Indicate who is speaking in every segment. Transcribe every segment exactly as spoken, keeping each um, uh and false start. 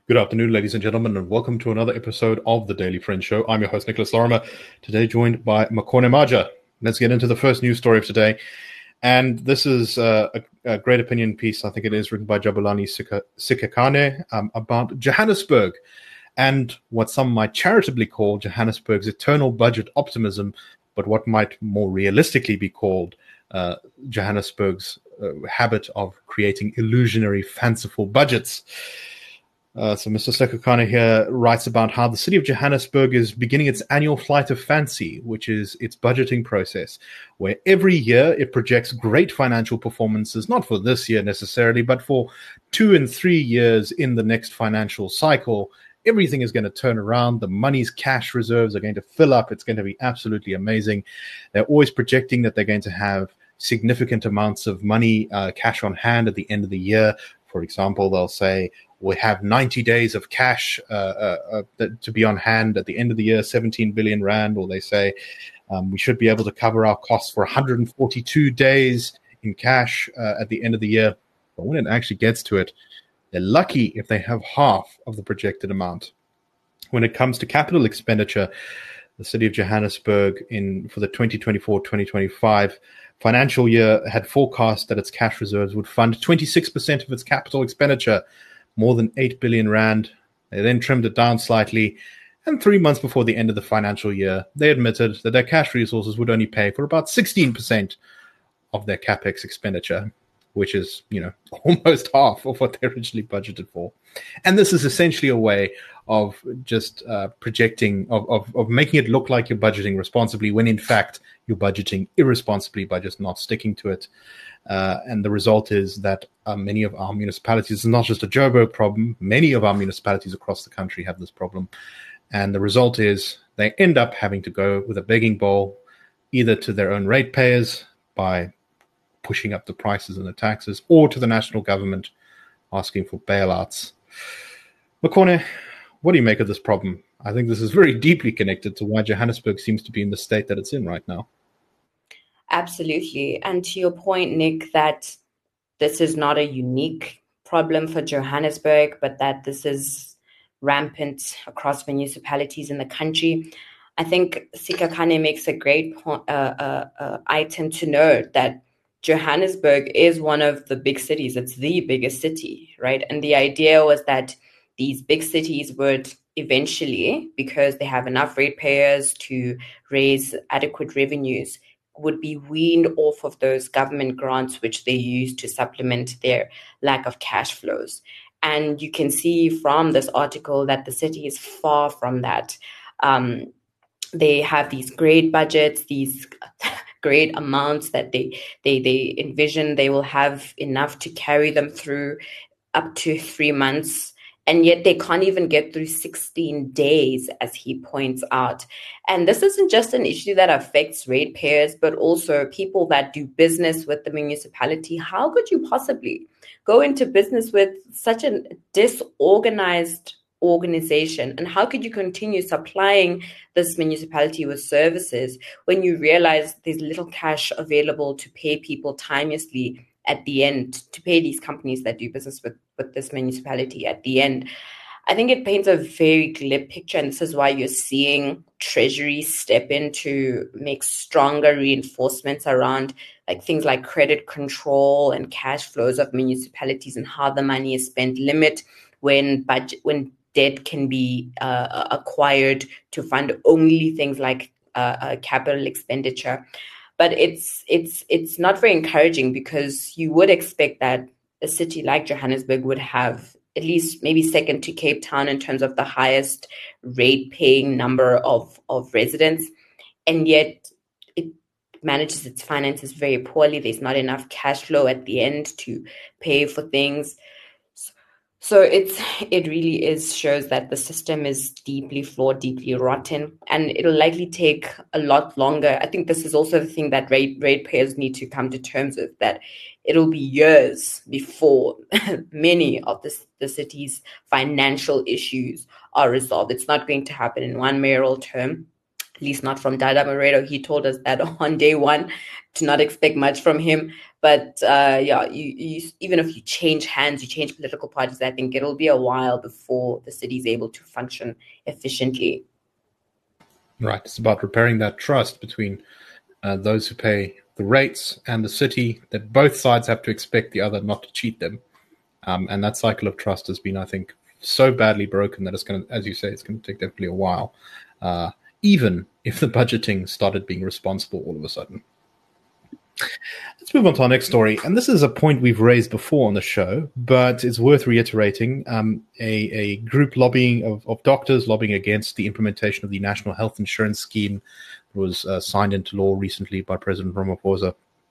Speaker 1: Good afternoon, ladies and gentlemen, and welcome to another episode of the Daily Friend Show. I'm your host, Nicholas Lorimer, today joined by Makone Maja. Let's get into the first news story of today. And this is uh, a, a great opinion piece, I think it is, written by Jabulani Sikhakhane um, about Johannesburg and what some might charitably call Johannesburg's eternal budget optimism, but what might more realistically be called uh, Johannesburg's uh, habit of creating illusionary, fanciful budgets. Uh, so Mister Sikhakhane here writes about how the city of Johannesburg is beginning its annual flight of fancy, which is its budgeting process, where every year it projects great financial performances, not for this year necessarily, but for two and three years in the next financial cycle. Everything is going to turn around. The money's cash reserves are going to fill up. It's going to be absolutely amazing. They're always projecting that they're going to have significant amounts of money, uh, cash on hand at the end of the year. For example, they'll say, we have ninety days of cash uh, uh, uh, to be on hand at the end of the year, seventeen billion rand, or they say um, we should be able to cover our costs for one hundred forty-two days in cash uh, at the end of the year. But when it actually gets to it, they're lucky if they have half of the projected amount. When it comes to capital expenditure, the city of Johannesburg in for the twenty twenty-four twenty twenty-five financial year had forecast that its cash reserves would fund twenty-six percent of its capital expenditure, more than eight billion rand. They then trimmed it down slightly, and three months before the end of the financial year, they admitted that their cash resources would only pay for about sixteen percent of their capex expenditure, which is, you know, almost half of what they originally budgeted for. And this is essentially a way of just uh, projecting, of, of, of making it look like you're budgeting responsibly, when in fact you're budgeting irresponsibly by just not sticking to it. Uh, and the result is that uh, many of our municipalities, it's not just a Joburg problem, many of our municipalities across the country have this problem. And the result is they end up having to go with a begging bowl, either to their own ratepayers by pushing up the prices and the taxes, or to the national government asking for bailouts. Makone, what do you make of this problem? I think this is very deeply connected to why Johannesburg seems to be in the state that it's in right now.
Speaker 2: Absolutely. And to your point, Nick, that this is not a unique problem for Johannesburg, but that this is rampant across municipalities in the country. I think Sikhakhane makes a great point, uh, uh, uh, item to note that Johannesburg is one of the big cities. It's the biggest city, right? And the idea was that these big cities would eventually, because they have enough ratepayers to raise adequate revenues, would be weaned off of those government grants which they use to supplement their lack of cash flows. And you can see from this article that the city is far from that. Um, they have these great budgets, these great amounts that they they they envision they will have enough to carry them through up to three months. And yet they can't even get through sixteen days, as he points out. And this isn't just an issue that affects ratepayers, but also people that do business with the municipality. How could you possibly go into business with such a disorganized organization? And how could you continue supplying this municipality with services when you realize there's little cash available to pay people timeously at the end, to pay these companies that do business with, with this municipality at the end? I think it paints a very glib picture, and this is why you're seeing Treasury step in to make stronger reinforcements around like things like credit control and cash flows of municipalities and how the money is spent, limit when budget when debt can be uh, acquired to fund only things like uh, uh, capital expenditure. But it's it's it's not very encouraging, because you would expect that a city like Johannesburg would have at least maybe second to Cape Town in terms of the highest rate-paying number of, of residents. And yet it manages its finances very poorly. There's not enough cash flow at the end to pay for things. So it's it really is shows that the system is deeply flawed, deeply rotten, and it'll likely take a lot longer. I think this is also the thing that rate ratepayers need to come to terms with, that it'll be years before many of the, the city's financial issues are resolved. It's not going to happen in one mayoral term, at least not from Dada Moreto. He told us that on day one, to not expect much from him. But uh, yeah, you, you, even if you change hands, you change political parties, I think it'll be a while before the city is able to function efficiently.
Speaker 1: Right. It's about repairing that trust between uh, those who pay the rates and the city, that both sides have to expect the other not to cheat them. Um, and that cycle of trust has been, I think, so badly broken that it's going to, as you say, it's going to take definitely a while, uh, even if the budgeting started being responsible all of a sudden. Let's move on to our next story. And this is a point we've raised before on the show, but it's worth reiterating. Um, a, a group lobbying of, of doctors lobbying against the implementation of the National Health Insurance Scheme that was uh, signed into law recently by President Ramaphosa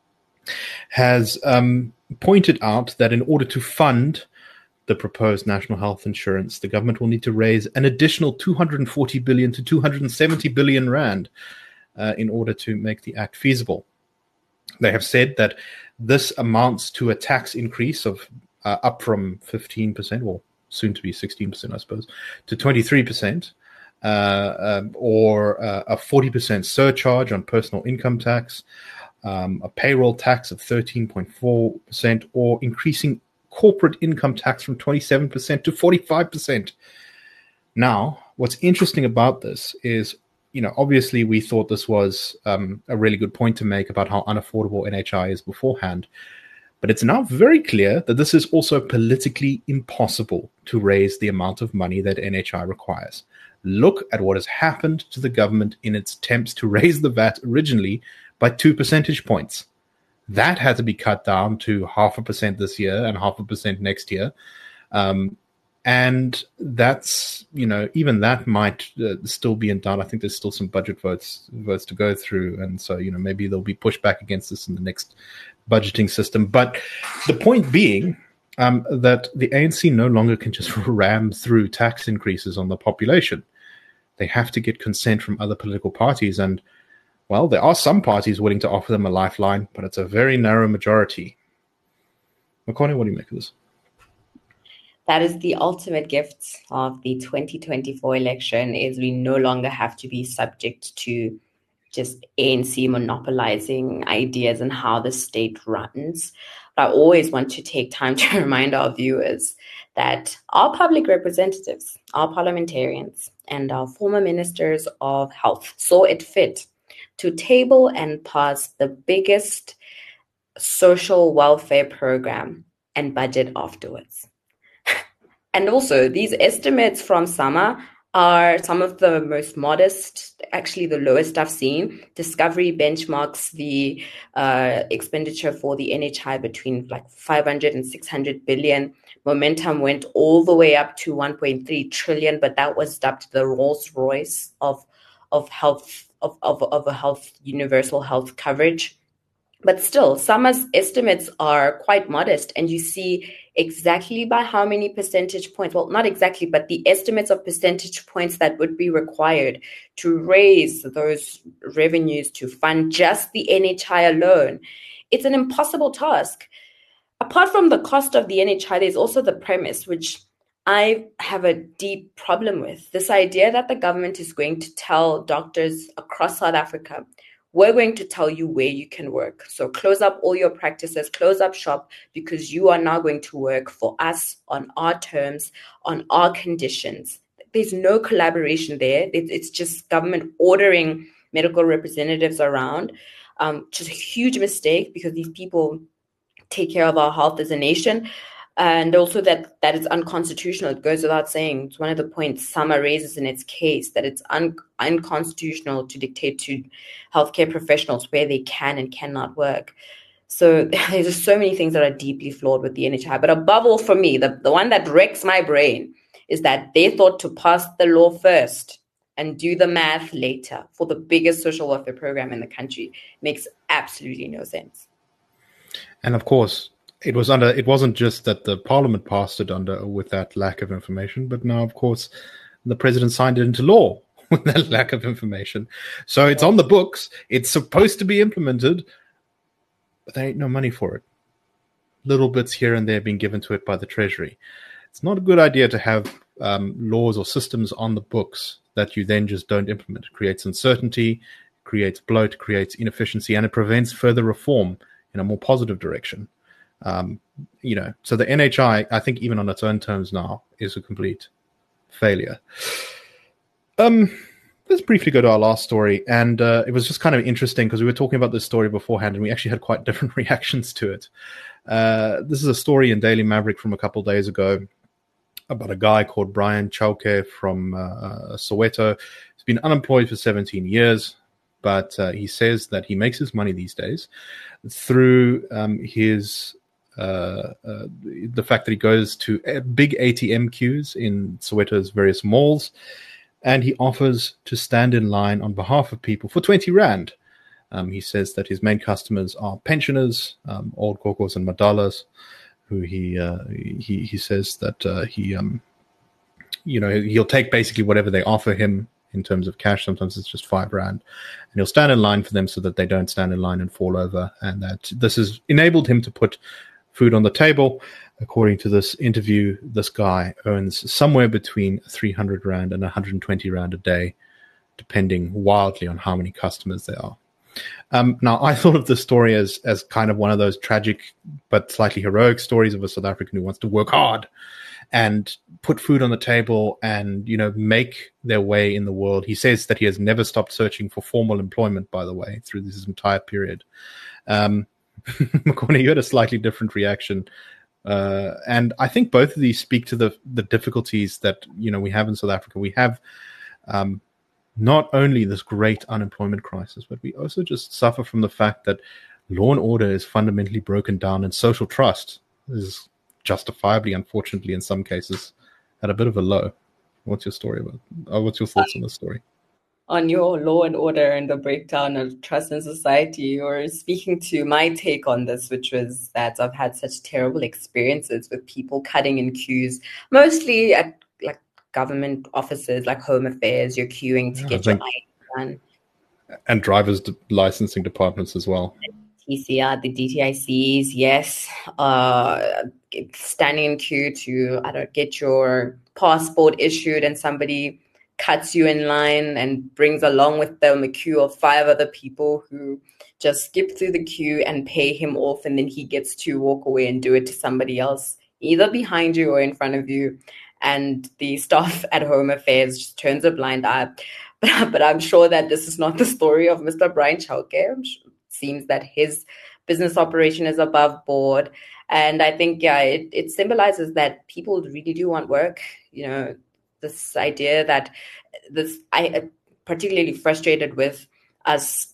Speaker 1: has um, pointed out that in order to fund the proposed national health insurance, the government will need to raise an additional two hundred forty billion to two hundred seventy billion rand uh, in order to make the act feasible. They have said that this amounts to a tax increase of uh, up from fifteen percent, or soon to be sixteen percent, I suppose, to twenty-three percent, uh, um, or uh, a forty percent surcharge on personal income tax, um, a payroll tax of thirteen point four percent, or increasing corporate income tax from twenty-seven percent to forty-five percent. Now, what's interesting about this is, you know, obviously we thought this was um, a really good point to make about how unaffordable N H I is beforehand. But it's now very clear that this is also politically impossible to raise the amount of money that N H I requires. Look at what has happened to the government in its attempts to raise the V A T originally by two percentage points. That had to be cut down to half a percent this year and half a percent next year. Um, And that's, you know, even that might uh, still be in doubt. I think there's still some budget votes votes to go through. And so, you know, maybe there'll be pushback against this in the next budgeting system. But the point being um, that the A N C no longer can just ram through tax increases on the population. They have to get consent from other political parties. And, well, there are some parties willing to offer them a lifeline, but it's a very narrow majority. Makone, what do you make of this?
Speaker 2: That is the ultimate gift of the twenty twenty-four election, is we no longer have to be subject to just A N C monopolizing ideas and how the state runs. But I always want to take time to remind our viewers that our public representatives, our parliamentarians, and our former ministers of health saw it fit to table and pass the biggest social welfare program and budget afterwards. And also, these estimates from SAMA are some of the most modest, actually the lowest I've seen. Discovery benchmarks the uh, expenditure for the N H I between like five hundred and six hundred billion. Momentum went all the way up to one point three trillion, but that was dubbed the Rolls Royce of of health of, of, of a health universal health coverage. But still, SAMA's estimates are quite modest, and you see exactly by how many percentage points, well, not exactly, but the estimates of percentage points that would be required to raise those revenues to fund just the N H I alone. It's an impossible task. Apart from the cost of the N H I, there's also the premise, which I have a deep problem with. This idea that the government is going to tell doctors across South Africa, we're going to tell you where you can work. So close up all your practices, close up shop, because you are now going to work for us on our terms, on our conditions. There's no collaboration there. It's just government ordering medical representatives around. Um, just a huge mistake, because these people take care of our health as a nation. And also that that is unconstitutional. It goes without saying. It's one of the points SAMA raises in its case, that it's un- unconstitutional to dictate to healthcare professionals where they can and cannot work. So there's just so many things that are deeply flawed with the N H I. But above all, for me, the, the one that wrecks my brain is that they thought to pass the law first and do the math later for the biggest social welfare program in the country. Makes absolutely no sense.
Speaker 1: And of course, It was under. It wasn't just that the parliament passed it under with that lack of information, but now, of course, the president signed it into law with that lack of information. So it's on the books. It's supposed to be implemented, but there ain't no money for it. Little bits here and there being given to it by the Treasury. It's not a good idea to have um, laws or systems on the books that you then just don't implement. It creates uncertainty, creates bloat, creates inefficiency, and it prevents further reform in a more positive direction. Um, you know, so the N H I, I think even on its own terms now, is a complete failure. Um, let's briefly go to our last story. And uh, it was just kind of interesting because we were talking about this story beforehand and we actually had quite different reactions to it. Uh, this is a story in Daily Maverick from a couple of days ago about a guy called Brian Chauke from uh, Soweto. He's been unemployed for seventeen years, but uh, he says that he makes his money these days through um, his uh, uh, the fact that he goes to big A T M queues in Soweto's various malls, and he offers to stand in line on behalf of people for twenty rand. Um, he says that his main customers are pensioners, um, old Kokos and Madalas, who he uh, he he says that uh, he um you know he'll take basically whatever they offer him in terms of cash. Sometimes it's just five rand, and he'll stand in line for them so that they don't stand in line and fall over. And that this has enabled him to put food on the table. According to this interview, this guy earns somewhere between three hundred rand and one hundred twenty rand a day, depending wildly on how many customers there are. Um, now, I thought of this story as as kind of one of those tragic but slightly heroic stories of a South African who wants to work hard and put food on the table and, you know, make their way in the world. He says that he has never stopped searching for formal employment, by the way, through this entire period. Um, Makone, you had a slightly different reaction. Uh, and I think both of these speak to the the difficulties that, you know, we have in South Africa. We have um, not only this great unemployment crisis, but we also just suffer from the fact that law and order is fundamentally broken down, and social trust is justifiably, unfortunately, in some cases, at a bit of a low. What's your story about? Uh, what's your thoughts on this story?
Speaker 2: On your law and order and the breakdown of trust in society, you're speaking to my take on this, which was that I've had such terrible experiences with people cutting in queues, mostly at like government offices like Home Affairs. You're queuing to yeah, get your I D done.
Speaker 1: And drivers' licensing departments as well.
Speaker 2: T C R, the D T I Cs, yes. Uh, standing in queue to, I don't get your passport issued, and somebody cuts you in line and brings along with them a queue of five other people who just skip through the queue and pay him off, and then he gets to walk away and do it to somebody else, either behind you or in front of you. And the staff at Home Affairs just turns a blind eye. But, but I'm sure that this is not the story of Mister Brian Chauke. It seems that his business operation is above board. And I think, yeah, it, it symbolizes that people really do want work. You know, this idea that this, I am particularly frustrated with us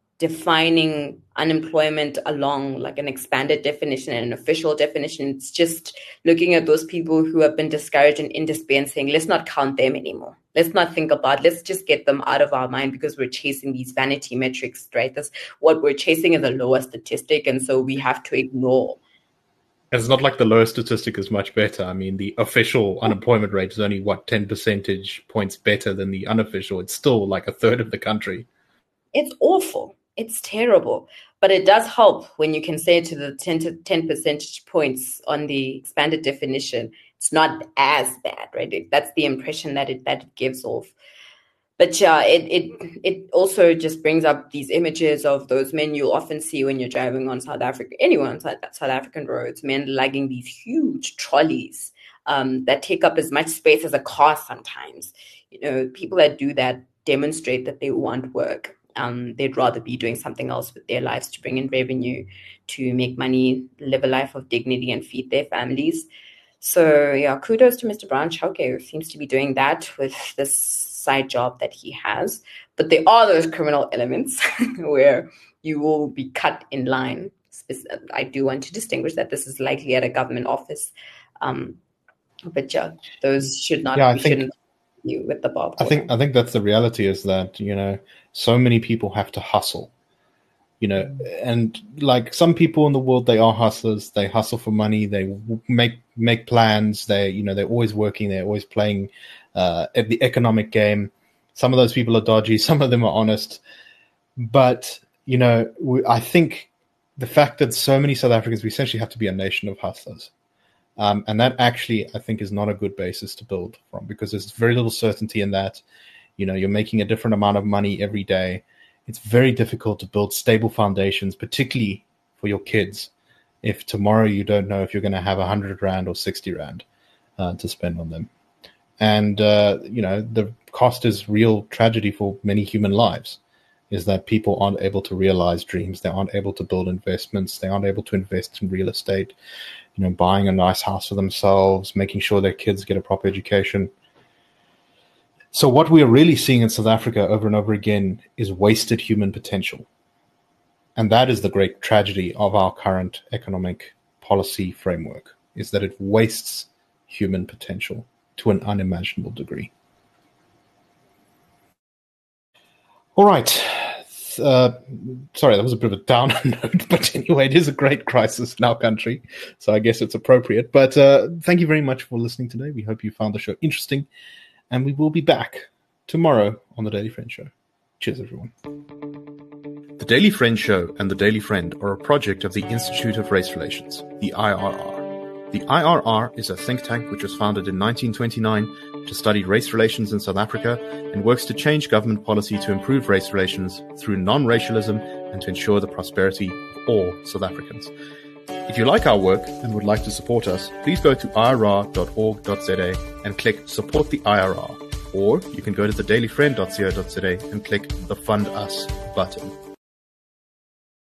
Speaker 2: defining unemployment along like an expanded definition and an official definition. It's just looking at those people who have been discouraged and in despair and saying, let's not count them anymore. Let's not think about, let's just get them out of our mind because we're chasing these vanity metrics, right? That's what we're chasing is a lower statistic. And so we have to ignore.
Speaker 1: It's not like the lower statistic is much better. I mean, the official unemployment rate is only, what, ten percentage points better than the unofficial. It's still like a third of the country.
Speaker 2: It's awful. It's terrible. But it does help when you can say to the ten to ten percentage points on the expanded definition, it's not as bad, right? It, that's the impression that it that it gives off. But yeah, it, it it also just brings up these images of those men you'll often see when you're driving on South Africa, anyone on South, South African roads, men lugging these huge trolleys um, that take up as much space as a car sometimes. You know, people that do that demonstrate that they want work. Um, they'd rather be doing something else with their lives to bring in revenue, to make money, live a life of dignity and feed their families. So yeah, kudos to Mister Brian Chauke, who seems to be doing that with this side job that he has. But there are those criminal elements where you will be cut in line. I do want to distinguish that this is likely at a government office. Um, but yeah, those should not,
Speaker 1: yeah,
Speaker 2: we
Speaker 1: think,
Speaker 2: shouldn't be with the bob.
Speaker 1: I think, I think that's the reality is that, you know, so many people have to hustle, you know, and like some people in the world, they are hustlers. They hustle for money. They make, make plans. They, you know, they're always working. They're always playing uh, at the economic game. Some of those people are dodgy. Some of them are honest. But, you know, we, I think the fact that so many South Africans, we essentially have to be a nation of hustlers. Um, and that actually, I think, is not a good basis to build from because there's very little certainty in that. You know, you're making a different amount of money every day. It's very difficult to build stable foundations, particularly for your kids if tomorrow you don't know if you're going to have one hundred rand or sixty rand uh, to spend on them. And, uh, you know, the cost is real tragedy for many human lives, is that people aren't able to realize dreams. They aren't able to build investments. They aren't able to invest in real estate, you know, buying a nice house for themselves, making sure their kids get a proper education. So what we are really seeing in South Africa over and over again is wasted human potential. And that is the great tragedy of our current economic policy framework, is that it wastes human potential to an unimaginable degree. All right. Uh, sorry, that was a bit of a downer note, but anyway, it is a great crisis in our country, so I guess it's appropriate. But uh, thank you very much for listening today. We hope you found the show interesting, and we will be back tomorrow on The Daily Friend Show. Cheers, everyone. The Daily Friend Show and The Daily Friend are a project of the Institute of Race Relations, the I R R. The I R R is a think tank which was founded in nineteen twenty-nine to study race relations in South Africa and works to change government policy to improve race relations through non-racialism and to ensure the prosperity of all South Africans. If you like our work and would like to support us, please go to I R R dot org dot Z A and click Support the I R R. Or you can go to the daily friend dot co dot Z A and click the Fund Us button.